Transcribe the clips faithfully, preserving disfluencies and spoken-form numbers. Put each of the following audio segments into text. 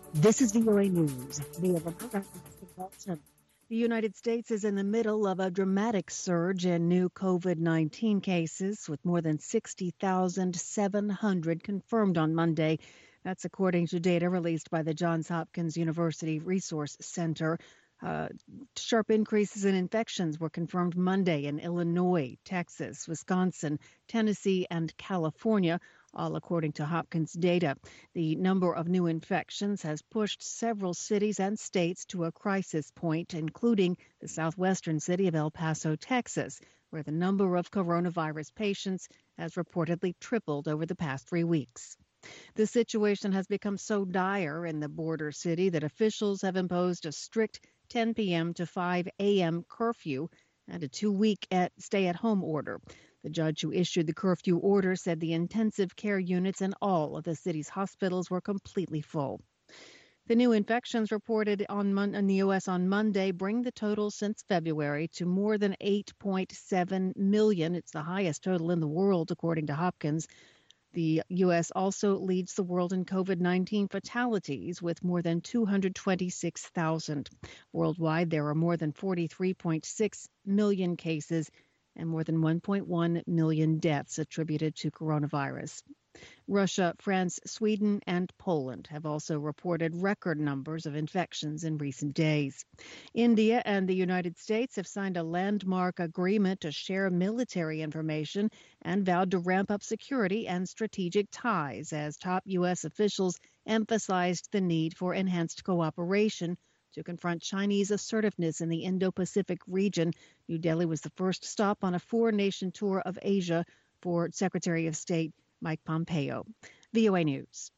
This is V O A News. Via the The United States is in the middle of a dramatic surge in new COVID nineteen cases, with more than sixty thousand seven hundred confirmed on Monday. That's according to data released by the Johns Hopkins University Resource Center. Uh, sharp increases in infections were confirmed Monday in Illinois, Texas, Wisconsin, Tennessee, and California, all according to Hopkins data. The number of new infections has pushed several cities and states to a crisis point, including the southwestern city of El Paso, Texas, where the number of coronavirus patients has reportedly tripled over the past three weeks. The situation has become so dire in the border city that officials have imposed a strict ten p.m. to five a.m. curfew and a two-week stay-at-home order. The judge who issued the curfew order said the intensive care units in all of the city's hospitals were completely full. The new infections reported on Mon- in the U S on Monday bring the total since February to more than eight point seven million. It's the highest total in the world, according to Hopkins. The U S also leads the world in COVID nineteen fatalities with more than two hundred twenty-six thousand. Worldwide, there are more than forty-three point six million cases and more than one point one million deaths attributed to coronavirus. Russia, France, Sweden, and Poland have also reported record numbers of infections in recent days. India and the United States have signed a landmark agreement to share military information and vowed to ramp up security and strategic ties as top U S officials emphasized the need for enhanced cooperation to confront Chinese assertiveness in the Indo-Pacific region. New Delhi was the first stop on a four-nation tour of Asia for Secretary of State Mike Pompeo. V O A News.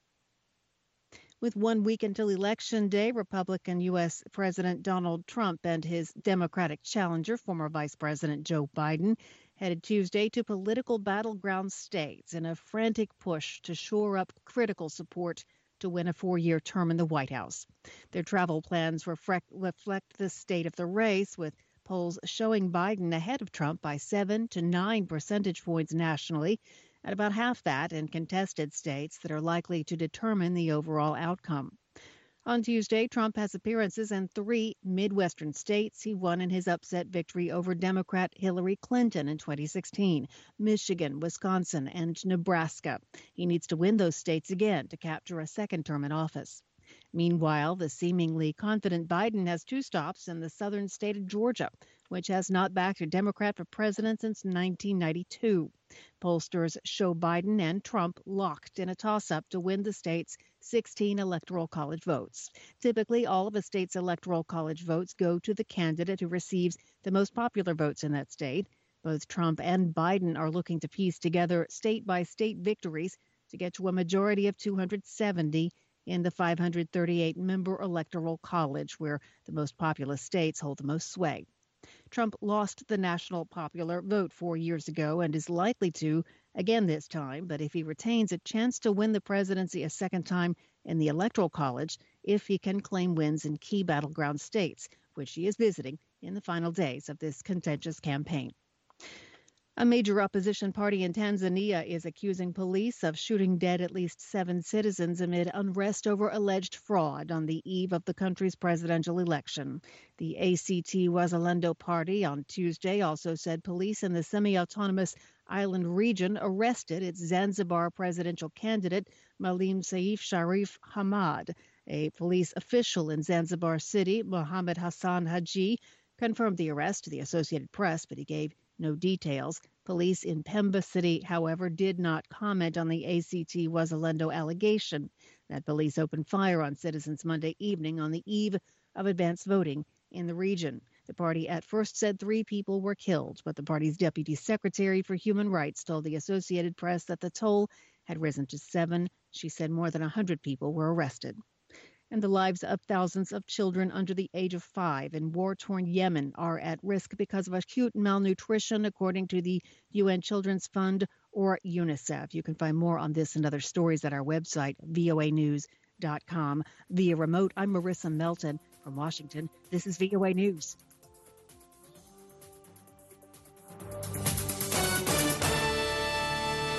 With one week until Election Day, Republican U S. President Donald Trump and his Democratic challenger, former Vice President Joe Biden, headed Tuesday to political battleground states in a frantic push to shore up critical support to win a four-year term in the White House. Their travel plans reflect, reflect the state of the race, with polls showing Biden ahead of Trump by seven to nine percentage points nationally, at about half that in contested states that are likely to determine the overall outcome. On Tuesday, Trump has appearances in three Midwestern states he won in his upset victory over Democrat Hillary Clinton in twenty sixteen, Michigan, Wisconsin, and Nebraska. He needs to win those states again to capture a second term in office. Meanwhile, the seemingly confident Biden has two stops in the southern state of Georgia, which has not backed a Democrat for president since nineteen ninety-two. Pollsters show Biden and Trump locked in a toss-up to win the state's sixteen electoral college votes. Typically, all of a state's electoral college votes go to the candidate who receives the most popular votes in that state. Both Trump and Biden are looking to piece together state-by-state victories to get to a majority of two hundred seventy in the five hundred thirty-eight member electoral college, where the most populous states hold the most sway. Trump lost the national popular vote four years ago and is likely to again this time, but if he retains a chance to win the presidency a second time in the electoral college, if he can claim wins in key battleground states, which he is visiting in the final days of this contentious campaign. A major opposition party in Tanzania is accusing police of shooting dead at least seven citizens amid unrest over alleged fraud on the eve of the country's presidential election. The A C T Wazalendo Party on Tuesday also said police in the semi-autonomous island region arrested its Zanzibar presidential candidate, Maalim Seif Sharif Hamad. A police official in Zanzibar City, Mohammed Hassan Haji, confirmed the arrest to the Associated Press, but he gave no details. Police in Pemba City, however, did not comment on the A C T Wazalendo allegation that police opened fire on citizens Monday evening on the eve of advanced voting in the region. The party at first said three people were killed, but the party's deputy secretary for human rights told the Associated Press that the toll had risen to seven. She said more than one hundred people were arrested. And the lives of thousands of children under the age of five in war-torn Yemen are at risk because of acute malnutrition, according to the U N Children's Fund, or UNICEF. You can find more on this and other stories at our website, V O A news dot com. Via remote, I'm Marissa Melton from Washington. This is V O A News.